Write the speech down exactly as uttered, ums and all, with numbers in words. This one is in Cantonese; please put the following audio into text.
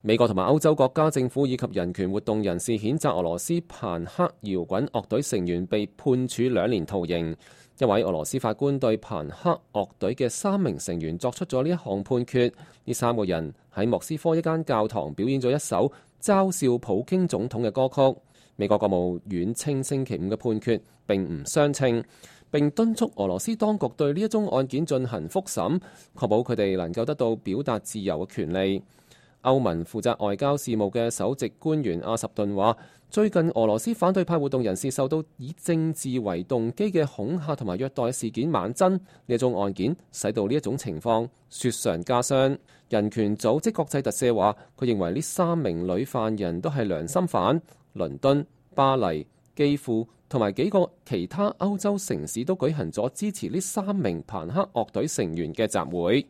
美國同埋歐洲國家政府以及人權活動人士譴責俄羅斯朋克搖滾樂隊成員被判處兩年徒刑。一位俄羅斯法官對朋克樂隊嘅三名成員作出咗呢一項判決。呢三個人喺莫斯科一間教堂表演咗一首嘲笑普京總統嘅歌曲。美國國務院稱星期五嘅判決並唔相稱，並敦促俄羅斯當局對呢一宗案件進行覆審，確保佢哋能夠得到表達自由嘅權利。歐盟負責外交事務嘅首席官員阿什頓話，最近俄羅斯反對派活動人士受到以政治為動機嘅恐嚇同埋虐待事件猛增，呢一宗案件使到呢一種情況雪上加霜。人權組織國際特赦話，佢認為呢三名女犯人都係良心犯。倫敦、巴黎、基輔同埋幾個其他歐洲城市都舉行咗支持呢三名朋克樂隊成員嘅集會。